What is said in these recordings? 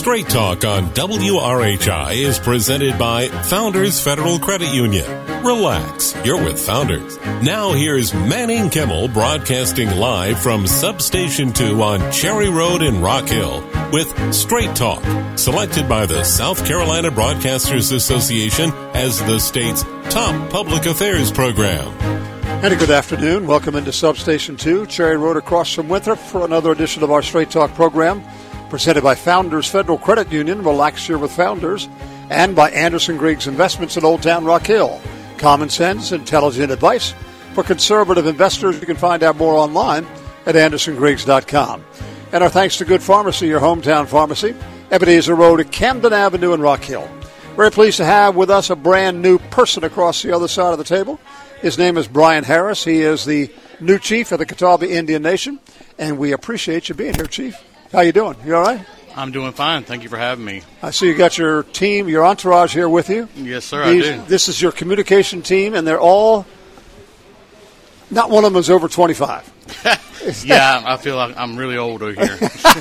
Straight Talk on WRHI is presented by Founders Federal Credit Union. Relax, you're with Founders. Now here's Manning Kimmel broadcasting live from Substation 2 on Cherry Road in Rock Hill with Straight Talk, selected by the South Carolina Broadcasters Association as the state's top public affairs program. And a good afternoon. Welcome into Substation 2, Cherry Road across from Winthrop for another edition of our Straight Talk program, presented by Founders Federal Credit Union, Relax Here with Founders, and by Anderson Griggs Investments in Old Town Rock Hill. Common sense, intelligent advice for conservative investors. You can find out more online at andersongriggs.com. And our thanks to Good Pharmacy, your hometown pharmacy, Ebenezer Road at Camden Avenue in Rock Hill. Very pleased to have with us a brand new person across the other side of the table. His name is Brian Harris. He is the new chief of the Catawba Indian Nation, and we appreciate you being here, Chief. How you doing? You all right? I'm doing fine. Thank you for having me. I see you got your team, your entourage here with you. Yes, sir, I do. This is your communication team, and they're all, not one of them is over 25. Yeah, I feel like I'm really old over here.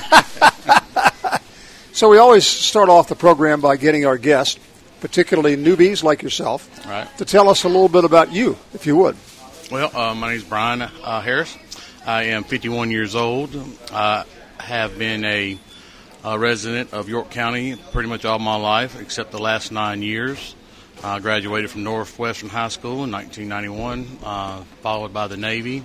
So we always start off the program by getting our guests, particularly newbies like yourself, right, to tell us a little bit about you, if you would. Well, my name is Brian Harris. I am 51 years old. I have been a resident of York County pretty much all my life, except the last 9 years. I graduated from Northwestern High School in 1991, followed by the Navy.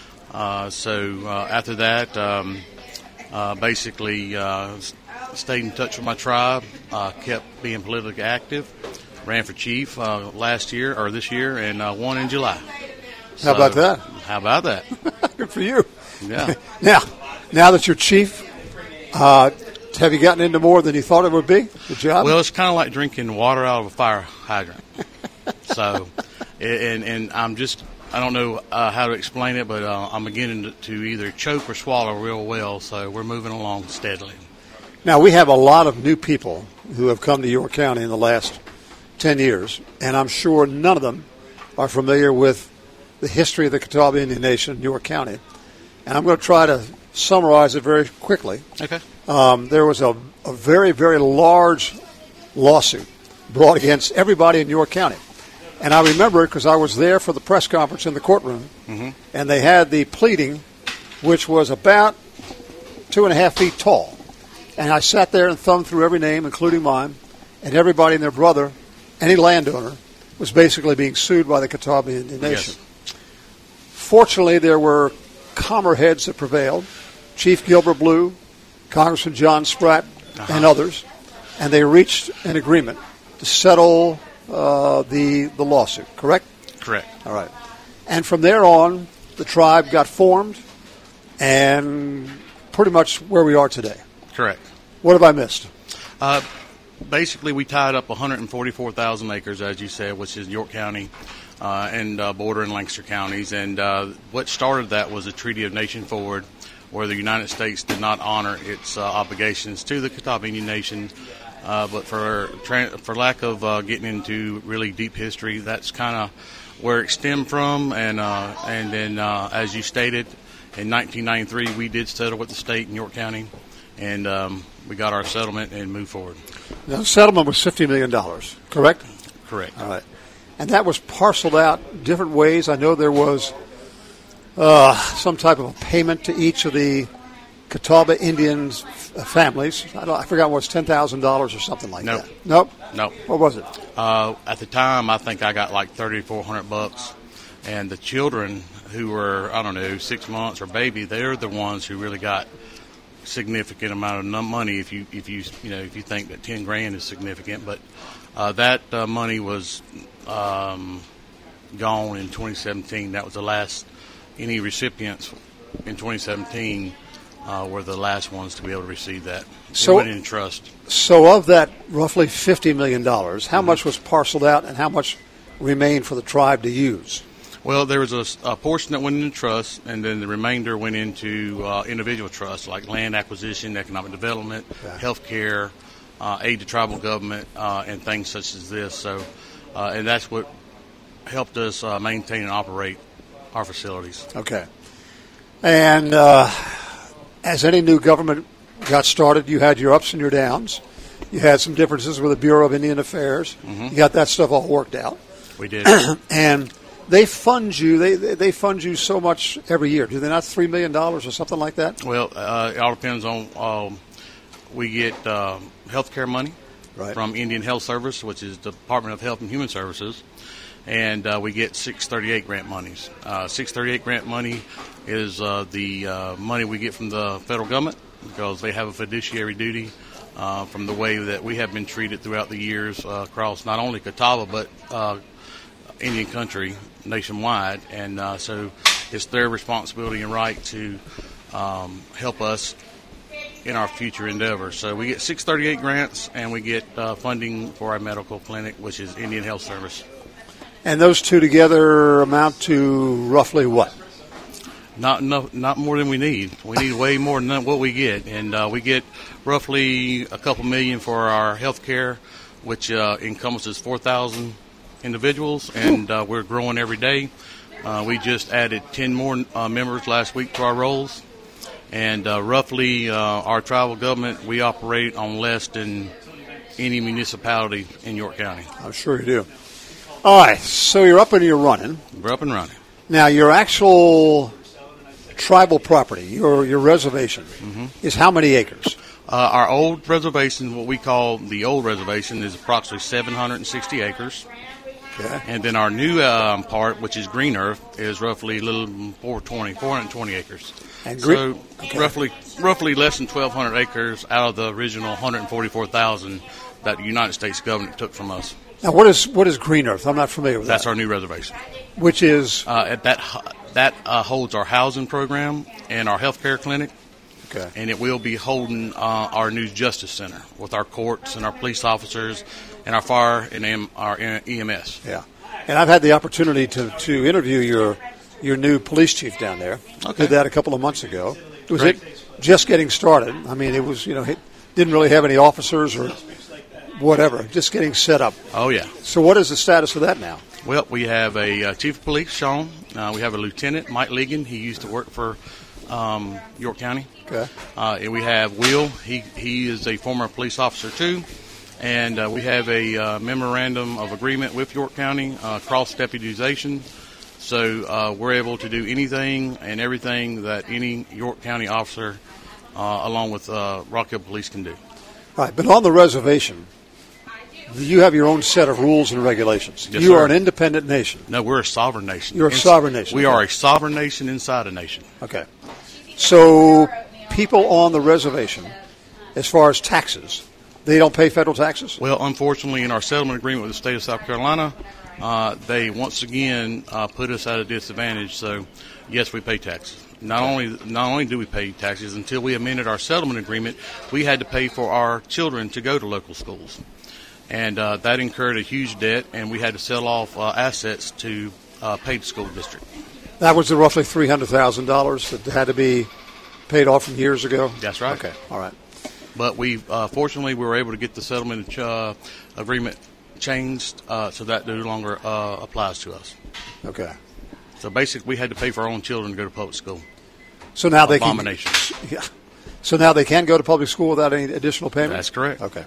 So after that, basically stayed in touch with my tribe, kept being politically active, ran for chief this year, and won in July. How about that? How about that? Good for you. Yeah. Now that you're chief, have you gotten into more than you thought it would be, the job? Well, it's kind of like drinking water out of a fire hydrant. So, and I don't know how to explain it, but I'm beginning to either choke or swallow real well, so we're moving along steadily. Now, we have a lot of new people who have come to York County in the last 10 years, and I'm sure none of them are familiar with the history of the Catawba Indian Nation in York County. And I'm going to try to summarize it very quickly. Okay. There was a very, very large lawsuit brought against everybody in York County. And I remember it because I was there for the press conference in the courtroom, and they had the pleading, which was about 2.5 feet tall. And I sat there and thumbed through every name, including mine, and everybody and their brother, any landowner, was basically being sued by the Catawba Indian Nation. Yes. Fortunately, there were calmer heads that prevailed, Chief Gilbert Blue, Congressman John Spratt, and others, and they reached an agreement to settle the lawsuit, correct? Correct. All right. And from there on, the tribe got formed, and pretty much where we are today. Correct. What have I missed? Basically, we tied up 144,000 acres, as you said, which is York County and bordering Lancaster counties. And what started that was a Treaty of Nation Forward, where the United States did not honor its obligations to the Catawba Indian Nation. But for lack of getting into really deep history, that's kind of where it stemmed from. And then, as you stated, in 1993, we did settle with the state in York County. And we got our settlement and moved forward. Now, the settlement was $50 million, correct? Correct. All right. And that was parceled out different ways. I know there was some type of a payment to each of the Catawba Indians' families. I forgot what it was, $10,000 or something like that. Nope. What was it? At the time, I think I got like $3,400. And the children who were, 6 months or baby, they're the ones who really got significant amount of money if you think that $10,000 is significant, but that money was gone in 2017. That was the last. Any recipients in 2017 were the last ones to be able to receive that. So it went in trust. So of that roughly $50 million, how much was parceled out and how much remained for the tribe to use? Well, there was a portion that went into trust, and then the remainder went into individual trusts, like land acquisition, economic development, health care, aid to tribal government, and things such as this. So, and that's what helped us maintain and operate our facilities. Okay. And as any new government got started, you had your ups and your downs. You had some differences with the Bureau of Indian Affairs. You got that stuff all worked out. We did. And they fund you. They fund you so much every year. Do they not? $3 million or something like that? Well, it all depends on. We get health care money from Indian Health Service, which is the Department of Health and Human Services, and we get 638 grant monies. 638 grant money is the money we get from the federal government because they have a fiduciary duty from the way that we have been treated throughout the years across not only Catawba but Indian country nationwide, and so it's their responsibility and right to help us in our future endeavors. So we get 638 grants, and we get funding for our medical clinic, which is Indian Health Service. And those two together amount to roughly what? Not more than we need. We need way more than what we get, and we get roughly a couple million for our health care, which encompasses 4,000 individuals, and we're growing every day. We just added 10 more members last week to our rolls, and roughly our tribal government, we operate on less than any municipality in York County. I'm sure you do. All right, so you're up and you're running. We're up and running. Now, your actual tribal property, your reservation, is how many acres? Our old reservation, what we call the old reservation, is approximately 760 acres. Okay. And then our new part, which is Green Earth, is roughly a little 420 acres. And roughly less than 1,200 acres out of the original 144,000 that the United States government took from us. Now, what is Green Earth? I'm not familiar with that. That's our new reservation. Which is? That holds our housing program and our health care clinic. Okay. And it will be holding our new justice center with our courts and our police officers and our fire and our EMS. Yeah. And I've had the opportunity to interview your new police chief down there. Okay. Did that a couple of months ago. It was just getting started. I mean, it was, it didn't really have any officers or whatever, just getting set up. Oh, yeah. So what is the status of that now? Well, we have a chief of police, Sean. We have a lieutenant, Mike Ligon. He used to work for York County. Okay. And we have Will. He is a former police officer, too. And we have a memorandum of agreement with York County, cross-deputization. So we're able to do anything and everything that any York County officer, along with Rock Hill Police, can do. All right, but on the reservation, you have your own set of rules and regulations. Yes, you sir. are an independent nation. No, we're a sovereign nation. You're a sovereign nation. We are a sovereign nation inside a nation. Okay. So people on the reservation, as far as taxes, they don't pay federal taxes? Well, unfortunately, in our settlement agreement with the state of South Carolina, they once again put us at a disadvantage. So, yes, we pay taxes. Not only do we pay taxes, until we amended our settlement agreement, we had to pay for our children to go to local schools. And that incurred a huge debt, and we had to sell off assets to pay the school district. That was the roughly $300,000 that had to be paid off from years ago? That's right. Okay, all right. But fortunately, we were able to get the settlement agreement changed so that no longer applies to us. Okay. So basically, we had to pay for our own children to go to public school. So now they Abomination. Yeah. So now they can go to public school without any additional payment? That's correct. Okay.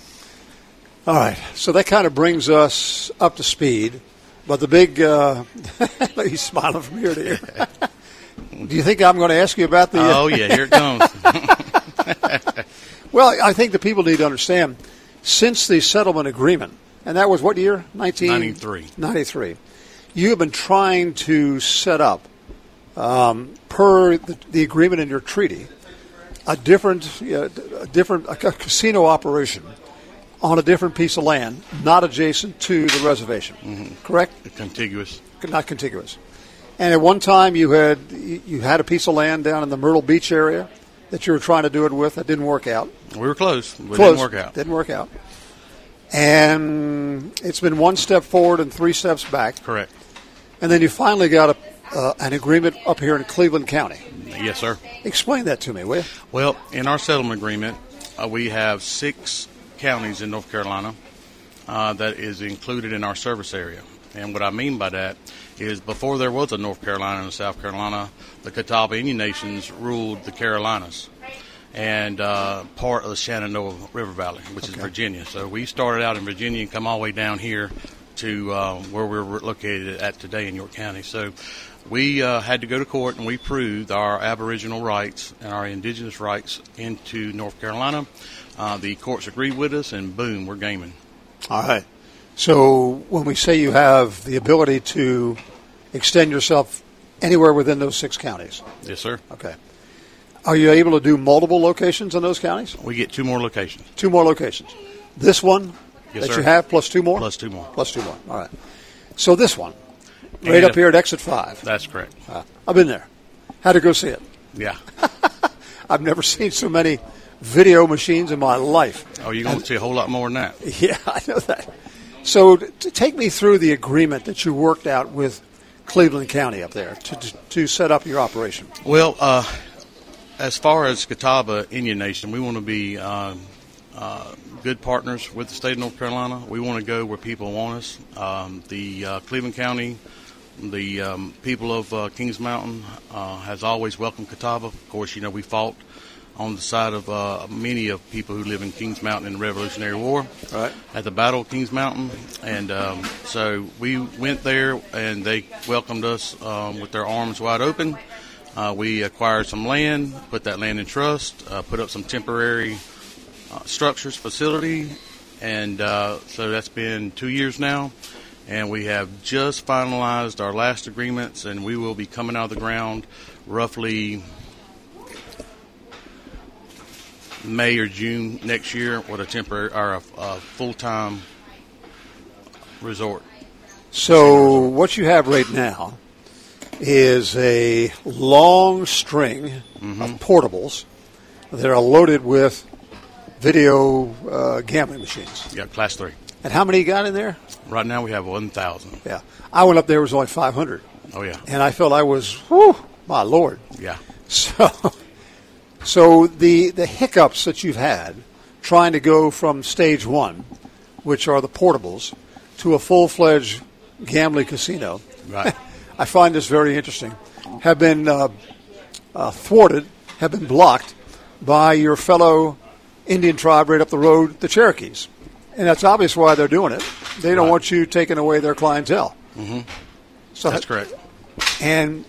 All right. So that kind of brings us up to speed. But the big he's smiling from ear to ear. Do you think I'm going to ask you about the... Oh, yeah, here it comes. Well, I think the people need to understand, since the settlement agreement, and that was what year? 93. You have been trying to set up, per the agreement in your treaty, a casino operation on a different piece of land, not adjacent to the reservation. Correct? Contiguous. Not contiguous. And at one time you had a piece of land down in the Myrtle Beach area that you were trying to do it with. That didn't work out. We were close. But it didn't work out. And it's been one step forward and 3 steps back. Correct. And then you finally got an agreement up here in Cleveland County. Yes, sir. Explain that to me, will you? Well, in our settlement agreement, we have 6 counties in North Carolina that is included in our service area. And what I mean by that is before there was a North Carolina and a South Carolina, the Catawba Indian Nations ruled the Carolinas. and part of the Shenandoah River Valley, which is Virginia. So we started out in Virginia and come all the way down here to where we're located at today in York County. So we had to go to court, and we proved our Aboriginal rights and our indigenous rights into North Carolina. The courts agreed with us, and boom, we're gaming. All right. So when we say you have the ability to extend yourself anywhere within those 6 counties. Yes, sir. Okay. Are you able to do multiple locations in those counties? We get 2 more locations. 2 more locations. This one Yes, that sir. you have plus 2 more? Plus 2 more. Plus 2 more. All right. So this one, right And up here at Exit 5. That's correct. I've been there. Had to go see it. Yeah. I've never seen so many video machines in my life. Oh, you're going to see a whole lot more than that. Yeah, I know that. So take me through the agreement that you worked out with Cleveland County up there to set up your operation. Well, as far as Catawba Indian Nation, we want to be good partners with the state of North Carolina. We want to go where people want us. The Cleveland County, the people of Kings Mountain has always welcomed Catawba. Of course, we fought on the side of many of people who live in Kings Mountain in the Revolutionary War, right, at the Battle of Kings Mountain. And so we went there, and they welcomed us with their arms wide open. We acquired some land, put that land in trust, put up some temporary structures, facility, and so that's been 2 years now. And we have just finalized our last agreements, and we will be coming out of the ground roughly May or June next year with a temporary or a full-time resort. So what you have right now is a long string of portables that are loaded with video gambling machines. Yeah, Class 3. And how many you got in there? Right now we have 1,000. Yeah. I went up there, it was only 500. Oh, yeah. And I felt I was, whew, my Lord. Yeah. So the hiccups that you've had trying to go from stage 1, which are the portables, to a full-fledged gambling casino, Right. I find this very interesting, have been thwarted, have been blocked by your fellow Indian tribe right up the road, the Cherokees. And that's obvious why they're doing it. They don't want you taking away their clientele. Mm-hmm. So That's correct. And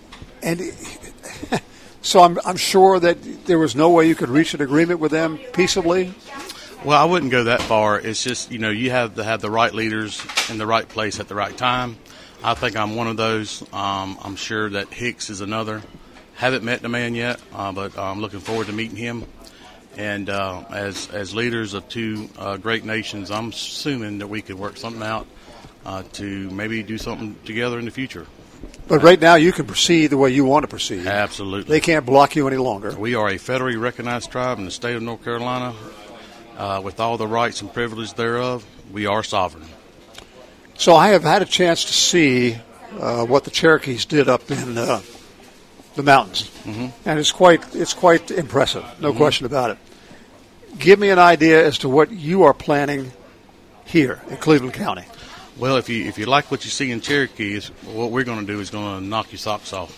so I'm sure that there was no way you could reach an agreement with them peaceably. Well, I wouldn't go that far. It's just, you have to have the right leaders in the right place at the right time. I think I'm one of those. I'm sure that Hicks is another. Haven't met the man yet, but I'm looking forward to meeting him. And as leaders of 2 great nations, I'm assuming that we could work something out to maybe do something together in the future. But right now you can proceed the way you want to proceed. Absolutely. They can't block you any longer. We are a federally recognized tribe in the state of North Carolina. With all the rights and privileges thereof, we are sovereign. So I have had a chance to see what the Cherokees did up in the mountains, and it's quite impressive, no question about it. Give me an idea as to what you are planning here in Cleveland County. Well, if you like what you see in Cherokee, what we're going to do is going to knock your socks off.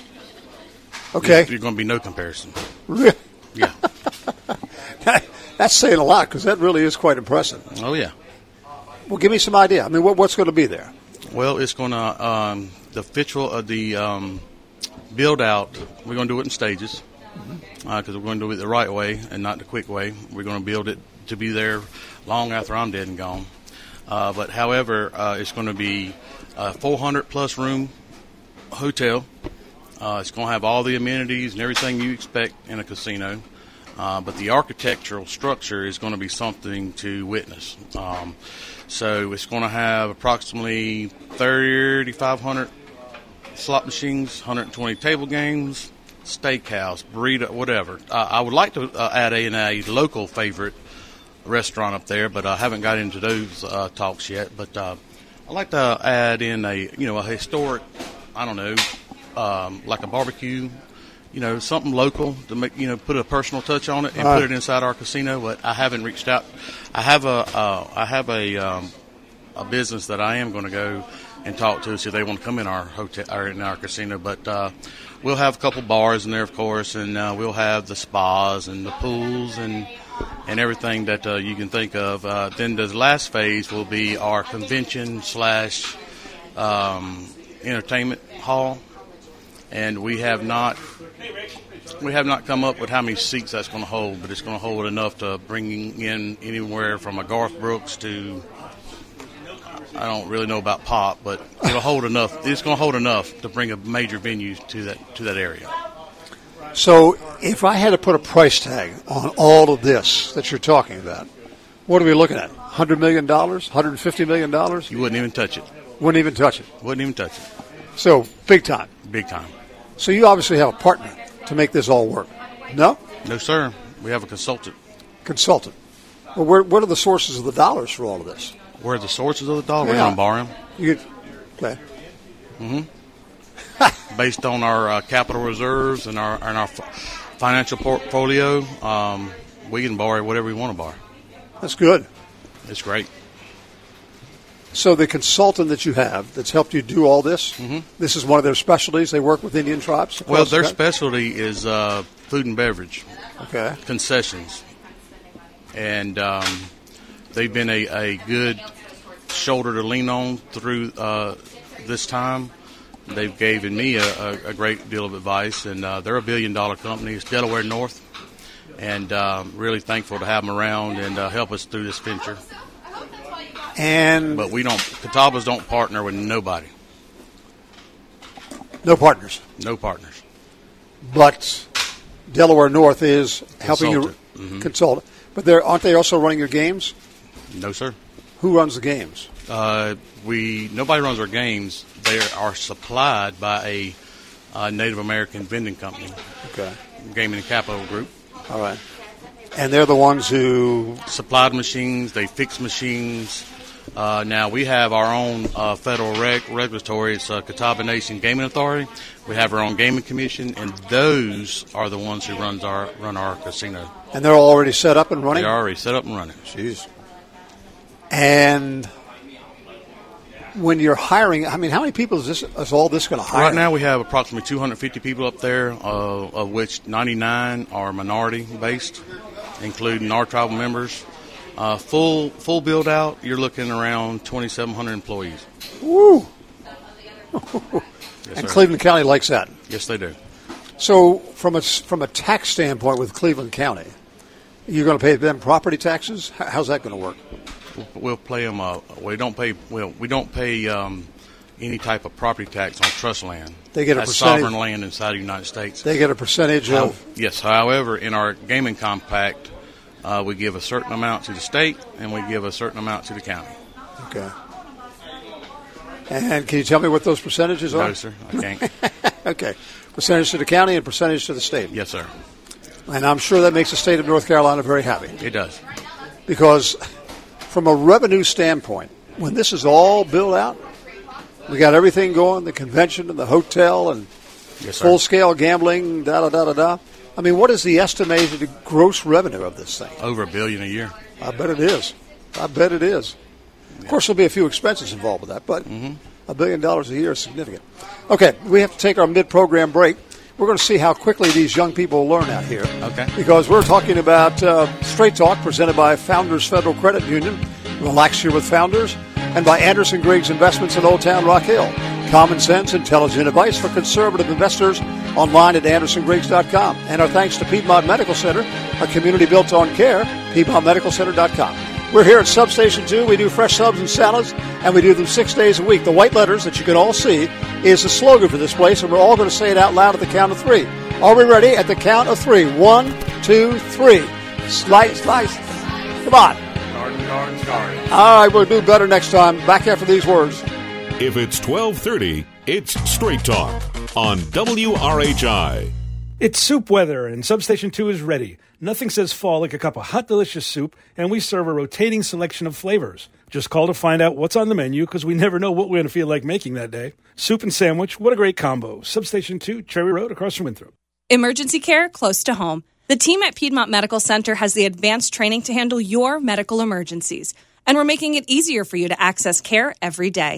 Okay, You're going to be no comparison. Really? Yeah. That's saying a lot because that really is quite impressive. Oh yeah. Well, give me some idea. I mean, what's going to be there? Well, it's going to the build out. We're going to do it in stages because we're going to do it the right way and not the quick way. We're going to build it to be there long after I'm dead and gone. But however, it's going to be a 400-plus room hotel. It's going to have all the amenities and everything you expect in a casino. But the architectural structure is going to be something to witness. So it's going to have approximately 3,500 slot machines, 120 table games, steakhouse, burrito, whatever. I would like to add a local favorite restaurant up there, but I haven't got into those talks yet. But I'd like to add in a historic, I don't know, like a barbecue, something local to make, put a personal touch on it and put it inside our casino. But I haven't reached out. I have a business that I am going to go and talk to us if they want to come in our hotel or in our casino. But we'll have a couple bars in there, of course, and we'll have the spas and the pools and everything that you can think of. Then the last phase will be our convention / entertainment hall, and we have not come up with how many seats that's going to hold, but it's going to hold enough to bring in anywhere from a Garth Brooks to, I don't really know about pop, but it'll hold enough. It's going to hold enough to bring a major venue to that area. So if I had to put a price tag on all of this that you're talking about, what are we looking at? $100 million? $150 million? You wouldn't even touch it. Wouldn't even touch it? Wouldn't even touch it. So big time? Big time. So you obviously have a partner to make this all work. No? No, sir. We have a consultant. Consultant. Well, what are the sources of the dollars for all of this? Where are the sources of the dollar? Yeah. We're going to borrow them. Okay. Mm-hmm. Based on our capital reserves and our financial portfolio, we can borrow whatever we want to borrow. That's good. It's great. So the consultant that you have that's helped you do all this, this is one of their specialties. They work with Indian tribes? Well, their specialty is food and beverage. Okay. Concessions. And they've been a good shoulder to lean on through this time. They've given me a great deal of advice, and they're $1 billion company. It's Delaware North, and really thankful to have them around and help us through this venture. But Catawbas don't partner with nobody. No partners. No partners. But Delaware North is helping you consult. But aren't they also running your games? No, sir. Who runs the games? Nobody runs our games. They are supplied by a Native American vending company. Okay. Gaming and Capital Group. All right. And they're the ones who supplied machines. They fix machines. Now we have our own federal regulatory. It's Catawba Nation Gaming Authority. We have our own gaming commission, and those are the ones who run our casino. And they're already set up and running? They're already set up and running. Jeez. And when you're hiring, I mean, how many people is all this going to hire? Right now we have approximately 250 people up there, of which 99 are minority-based, including our tribal members. Full build out, you're looking around 2,700 employees. Woo! Yes, and sir. Cleveland County likes that. Yes, they do. So from a tax standpoint with Cleveland County, you're going to pay them property taxes? How's that going to work? We'll pay them. We don't pay any type of property tax on trust land. They get a That's percentage. sovereign land inside the United States. They get a percentage of. Yes. However, in our gaming compact, we give a certain amount to the state and we give a certain amount to the county. Okay. And can you tell me what those percentages are? No, sir. I can't. Okay. Percentage to the county and percentage to the state. Yes, sir. And I'm sure that makes the state of North Carolina very happy. It does. Because from a revenue standpoint, when this is all built out, we got everything going, the convention and the hotel and full-scale gambling, da-da-da-da-da. I mean, what is the estimated gross revenue of this thing? Over $1 billion a year. I bet it is. Of course, there'll be a few expenses involved with that, but $1 billion a year is significant. Okay, we have to take our mid-program break. We're going to see how quickly these young people learn out here. Okay. Because we're talking about Straight Talk presented by Founders Federal Credit Union, Relax Here with Founders, and by Anderson Griggs Investments in Old Town Rock Hill. Common sense, intelligent advice for conservative investors online at AndersonGriggs.com. And our thanks to Piedmont Medical Center, a community built on care, PiedmontMedicalCenter.com. We're here at Substation 2. We do fresh subs and salads, and we do them 6 days a week. The white letters that you can all see is the slogan for this place, and we're all going to say it out loud at the count of 3. Are we ready? At the count of 3. 1, 2, 3. Slice. Come on. Garden. All right, we'll do better next time. Back after these words. If it's 12:30, it's Straight Talk on WRHI. It's soup weather, and Substation 2 is ready. Nothing says fall like a cup of hot, delicious soup, and we serve a rotating selection of flavors. Just call to find out what's on the menu, because we never know what we're going to feel like making that day. Soup and sandwich, what a great combo. Substation 2, Cherry Road, across from Winthrop. Emergency care close to home. The team at Piedmont Medical Center has the advanced training to handle your medical emergencies, and we're making it easier for you to access care every day.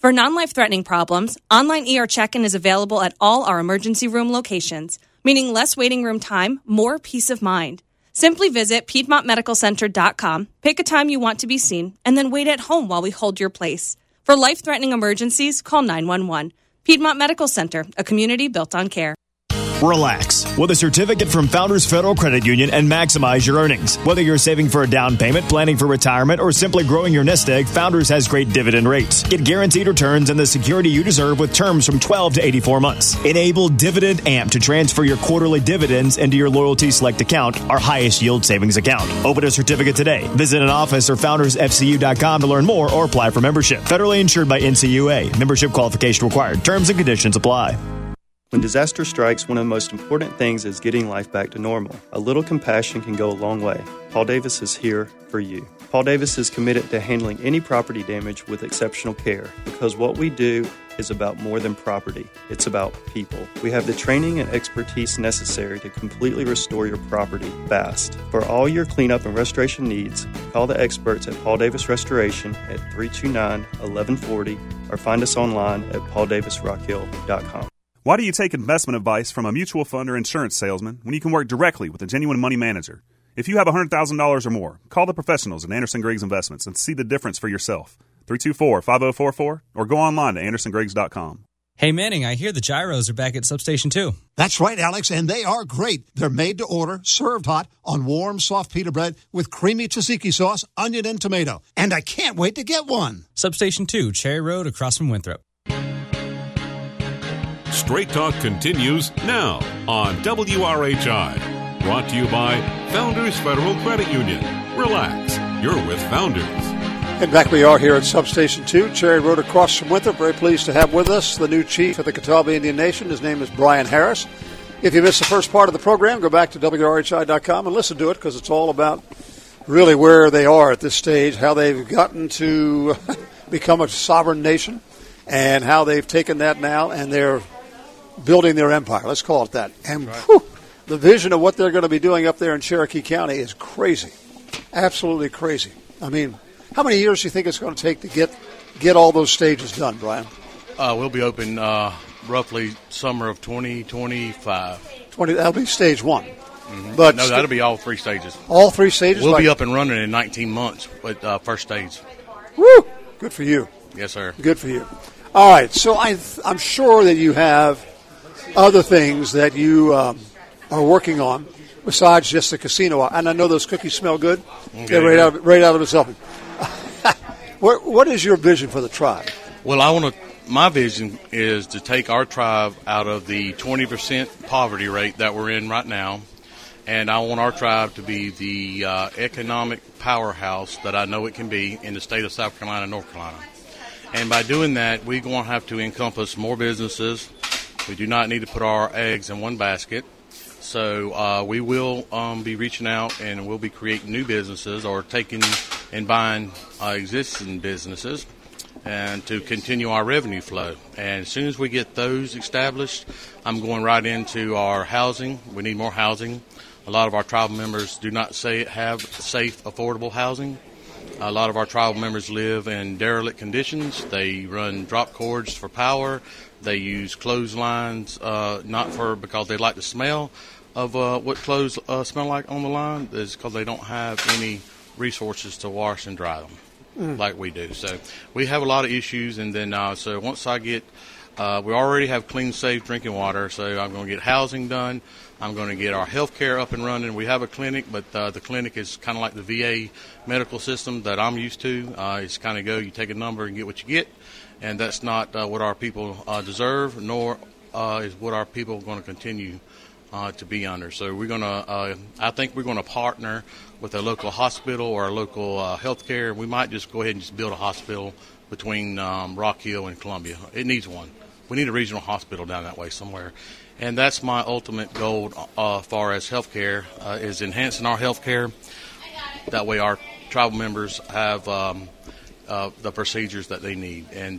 For non-life-threatening problems, online ER check-in is available at all our emergency room locations, meaning less waiting room time, more peace of mind. Simply visit PiedmontMedicalCenter.com, pick a time you want to be seen, and then wait at home while we hold your place. For life-threatening emergencies, call 911. Piedmont Medical Center, a community built on care. Relax with a certificate from Founders Federal Credit Union and maximize your earnings. Whether you're saving for a down payment, planning for retirement, or simply growing your nest egg, Founders has great dividend rates. Get guaranteed returns and the security you deserve with terms from 12 to 84 months. Enable Dividend Amp to transfer your quarterly dividends into your Loyalty Select account, our highest yield savings account. Open a certificate today. Visit an office or foundersfcu.com to learn more or apply for membership. Federally insured by NCUA. Membership qualification required. Terms and conditions apply. When disaster strikes, one of the most important things is getting life back to normal. A little compassion can go a long way. Paul Davis is here for you. Paul Davis is committed to handling any property damage with exceptional care because what we do is about more than property. It's about people. We have the training and expertise necessary to completely restore your property fast. For all your cleanup and restoration needs, call the experts at Paul Davis Restoration at 329-1140 or find us online at pauldavisrockhill.com. Why do you take investment advice from a mutual fund or insurance salesman when you can work directly with a genuine money manager? If you have $100,000 or more, call the professionals at Anderson Griggs Investments and see the difference for yourself. 324-5044 or go online to andersongriggs.com. Hey, Manning, I hear the gyros are back at Substation 2. That's right, Alex, and they are great. They're made to order, served hot, on warm, soft pita bread with creamy tzatziki sauce, onion, and tomato. And I can't wait to get one. Substation 2, Cherry Road, across from Winthrop. Straight Talk continues now on WRHI. Brought to you by Founders Federal Credit Union. Relax, you're with Founders. And back we are here at Substation 2, Cherry Road across from Winthrop. Very pleased to have with us the new chief of the Catawba Indian Nation. His name is Brian Harris. If you missed the first part of the program, go back to WRHI.com and listen to it because it's all about really where they are at this stage, how they've gotten to become a sovereign nation, and how they've taken that now and they're building their empire. Let's call it that. And whew, the vision of what they're going to be doing up there in Cherokee County is crazy. Absolutely crazy. I mean, how many years do you think it's going to take to get all those stages done, Brian? We'll be open roughly summer of 2025. That'll be stage one. Mm-hmm. But no, that'll be all three stages. All three stages? We'll be up and running in 19 months with first stage. Woo! Good for you. Yes, sir. Good for you. All right, so I'm sure that you have other things that you are working on besides just the casino. And I know those cookies smell good. Okay. They're right out of its oven. What is your vision for the tribe? Well, my vision is to take our tribe out of the 20% poverty rate that we're in right now, and I want our tribe to be the economic powerhouse that I know it can be in the state of South Carolina and North Carolina. And by doing that, we're going to have to encompass more businesses. We do not need to put our eggs in one basket. So we will be reaching out and we'll be creating new businesses or taking and buying existing businesses and to continue our revenue flow. And as soon as we get those established, I'm going right into our housing. We need more housing. A lot of our tribal members do not have safe, affordable housing. A lot of our tribal members live in derelict conditions. They run drop cords for power. They use clotheslines because they like the smell of what clothes smell like on the line. Is because they don't have any resources to wash and dry them like we do. So we have a lot of issues. And then so once I get we already have clean, safe drinking water. So I'm going to get housing done. I'm going to get our health care up and running. We have a clinic, but the clinic is kind of like the VA medical system that I'm used to. It's kind of you take a number and get what you get, and that's not what our people deserve, nor is what our people are going to continue to be under. So we're going to, I think we're going to partner with a local hospital or a local health care. We might just go ahead and just build a hospital between Rock Hill and Columbia. It needs one. We need a regional hospital down that way somewhere. And that's my ultimate goal as far as health care, is enhancing our health care. That way our tribal members have the procedures that they need. And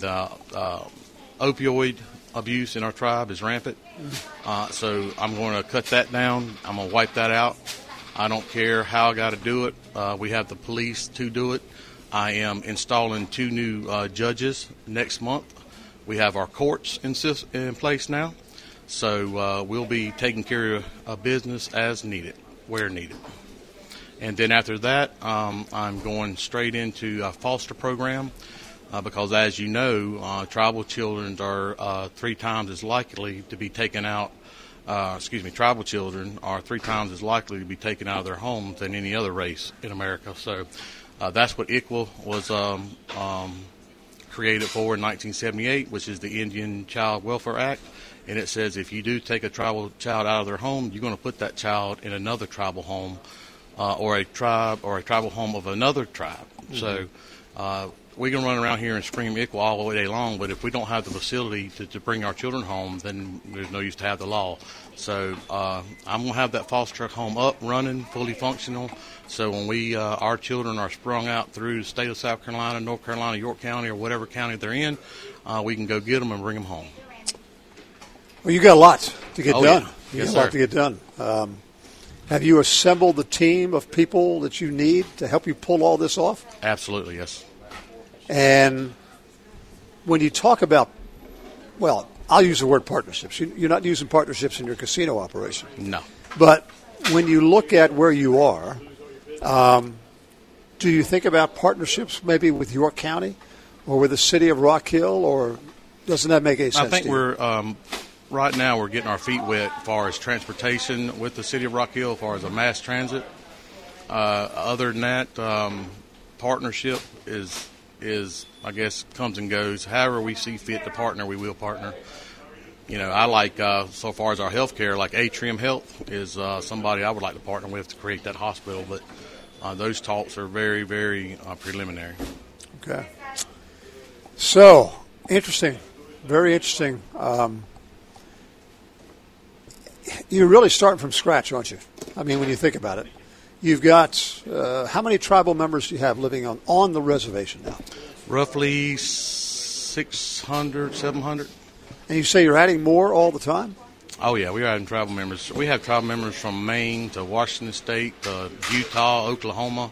opioid abuse in our tribe is rampant. So I'm going to cut that down. I'm going to wipe that out. I don't care how I got to do it. We have the police to do it. I am installing 2 new judges next month. We have our courts in place now, so we'll be taking care of business as needed, where needed. And then after that, I'm going straight into a foster program because, as you know, tribal children are 3 times as likely to be taken out. Tribal children are 3 times as likely to be taken out of their homes than any other race in America. So that's what ICWA was created for in 1978, which is the Indian Child Welfare Act. And it says if you do take a tribal child out of their home, you're going to put that child in another tribal home or a tribal home of another tribe. Mm-hmm. So we can run around here and scream ICWA all the day long, but if we don't have the facility to bring our children home, then there's no use to have the law. So I'm going to have that foster home up, running, fully functional. So when our children are sprung out through the state of South Carolina, North Carolina, York County, or whatever county they're in, we can go get them and bring them home. Well, you got a lot to get done. Yeah. You got a lot to get done. Have you assembled the team of people that you need to help you pull all this off? Absolutely, yes. And when you talk about, well, I'll use the word partnerships. You're not using partnerships in your casino operation. No. But when you look at where you are, do you think about partnerships maybe with York County or with the city of Rock Hill, or doesn't that make any sense? I think we're right now we're getting our feet wet as far as transportation with the city of Rock Hill, as far as a mass transit. Other than that, partnership is I guess comes and goes. However we see fit to partner, we will partner. You know, I like so far as our health care, like Atrium Health is somebody I would like to partner with to create that hospital, but those talks are very, very preliminary. Okay. So, interesting. Very interesting. You're really starting from scratch, aren't you? I mean, when you think about it. You've got, how many tribal members do you have living on the reservation now? Roughly 600, 700. And you say you're adding more all the time? Oh, yeah, we're adding tribal members. We have tribal members from Maine to Washington State to Utah, Oklahoma.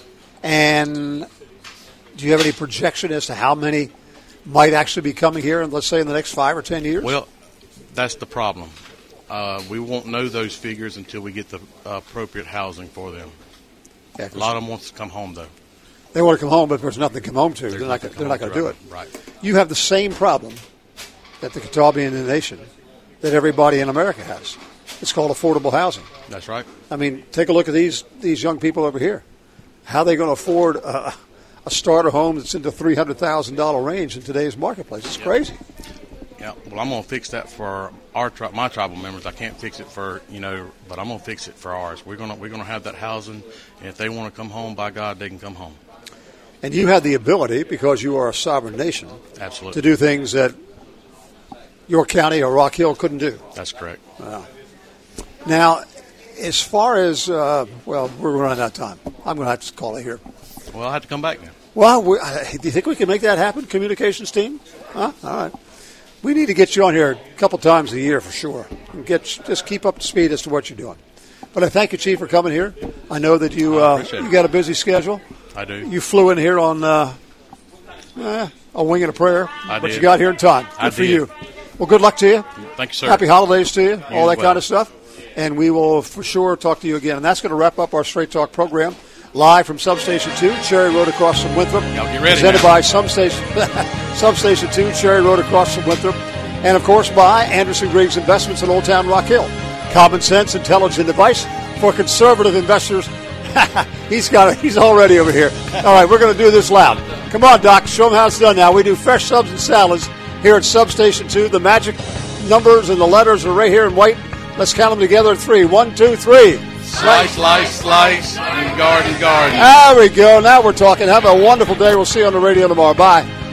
And do you have any projection as to how many might actually be coming here, in, let's say, in the next 5 or 10 years? Well, that's the problem. We won't know those figures until we get the appropriate housing for them. Yeah, a lot of them want to come home, though. They want to come home, but there's nothing to come home to. They're not going to do it. Right. You have the same problem that the Catawba Indian Nation, that everybody in America has. It's called affordable housing. That's right. I mean, take a look at these young people over here. How are they going to afford a starter home that's in the $300,000 range in today's marketplace? It's crazy. Yeah, well, I'm going to fix that for my tribal members. I can't fix it for, but I'm going to fix it for ours. We're going to have that housing, and if they want to come home, by God, they can come home. And you have the ability, because you are a sovereign nation, absolutely, to do things that York County or Rock Hill couldn't do. That's correct. Wow. Now, as far as, we're running out of time. I'm going to have to call it here. Well, I'll have to come back now. Well, do you think we can make that happen, communications team? Huh? All right. We need to get you on here a couple times a year for sure, and just keep up to speed as to what you're doing. But I thank you, Chief, for coming here. I know that you got a busy schedule. I do. You flew in here on a wing and a prayer, but you got here in time. Good for you. Well, good luck to you. Thank you, sir. Happy holidays to you, all that well. kind of stuff. And we will for sure talk to you again. And that's going to wrap up our Straight Talk program. Live from Substation 2, Cherry Road across from Winthrop. Y'all get ready, presented by Substation 2, Cherry Road across from Winthrop. And, of course, by Anderson Griggs Investments in Old Town Rock Hill. Common sense, intelligent advice for conservative investors. He's already over here. All right, we're going to do this loud. Come on, Doc. Show them how it's done now. We do fresh subs and salads here at Substation 2. The magic numbers and the letters are right here in white. Let's count them together at 3. 1, 2, 3. Slice, slice, slice, and garden. There we go. Now we're talking. Have a wonderful day. We'll see you on the radio tomorrow. Bye.